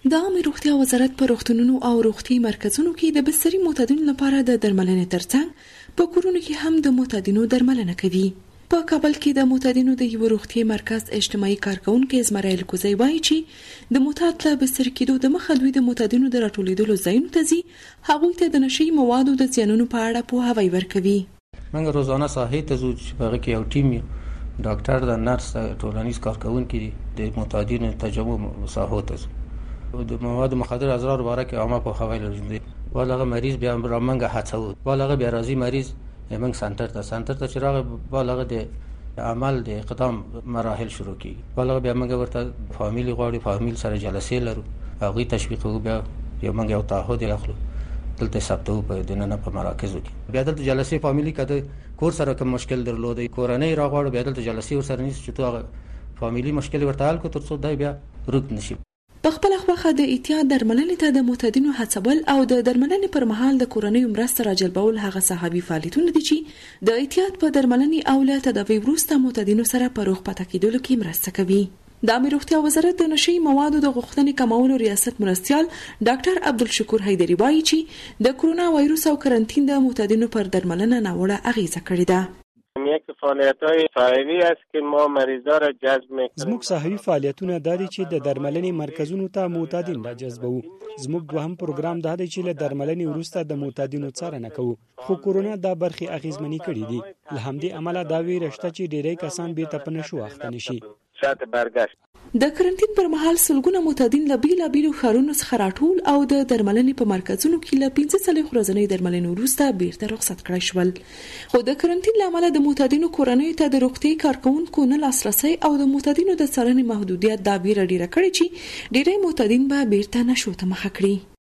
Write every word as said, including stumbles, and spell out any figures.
د عامه روغتیا وزارت په روغتونونو او روغتي مرکزونو کې د بستري معتادینو لپاره د درملنې ترڅنګ په کورونو کې هم د معتادینو درملنه کوي. په کابل کې د معتادینو د یو روغتي مرکز اجتماعي کارکونکو زمرایل کوزی وایي چې د معتاد له بستر کېدو د مخه دوی د معتادینو د راټولېدلو ځایونو ته ځي، هغوی ته د نشي موادو د زیانونو په اړه پوهاوی ورکوي. موږ روزانه ساحې ته ځو چې په هغه کې یو ټیم یو ډاکټر د نرس ټولنیز کارکونکي د معتادینو تجمع ساحو ته ځو. د مواد مخدر اضرار باره کې عامه پوهاوی لري. والغه مریض بیا رامنګ هڅو والغه بیا راځي مریض موږ سنټر ته سنټر ته چې راغی والغه د عمل د اقدام مراحل شروع کیږي. والغه بیا موږ ورته فامیلی غواړي، فامیل سره جلسې لرو، هغه تشویق وو، بیا یو موږ یو تعهد اخلو دلته ثبتو په دننه په مراکزو کې. بیا دلته جلسې فامیلی کده کور سره کوم مشکل درلودي کورنۍ راغواړي، بیا دلته جلسې ور سره نیس چې تو فامیلی مشکل ورته حل کو تر څو دای بیا رک نشي. په خپل خوخه د احتیاط درملنې ته د معتادینو هڅول او د درملنې پر مهال د کورنۍ مرسته راجلبول هغه صحابي فعالیتونه دي چې د احتیاط په درملنې او له تداوی وروسته معتادینو سره په روغ پاتې کېدلو کې مرسته کوي. د عامه روغتیا وزارت د نشي موادو د غوښتنې کمولو ریاست مرستیال ډاکټر عبدالشکور حیدری وایي چې د کرونا وایروس او کرنټین د معتادینو پر درملنه ناوړه اغیزه کړې ده. یک فعالیت‌های صحوی است که ما مریضا را جذب می‌کنیم. زموږ صحوی فعالیتونه دا دي چې د درملنې مرکزونو ته معتادین را جذبوو. زموږ دوهم پروګرام دا دی چې له درملنې وروسته د معتادینو څارنه کوو. خو کورونا دا برخې اغیزمنې کړې دي. له همدې امله دا ویره شته چې ډېری کسان بیرته په نشو اخته نشي. شاته برګشت د کرنټین پر مهال سلګونه معتادین له بیلابیلو ښارونو څخه راټول او د درملنې په مرکزونو کې له پنځه څلوېښت ورځنۍ درملنې وروسته بیرته رخصت کړای شول. خو د کرنټین له امله د معتادینو کورنیو ته د روغتي کارکونکو نه لاسرسی او د معتادینو د څارنې محدودیت دا ویره ډېره کړې چې ډېری معتادین به بیرته نشو ته مخه کړي.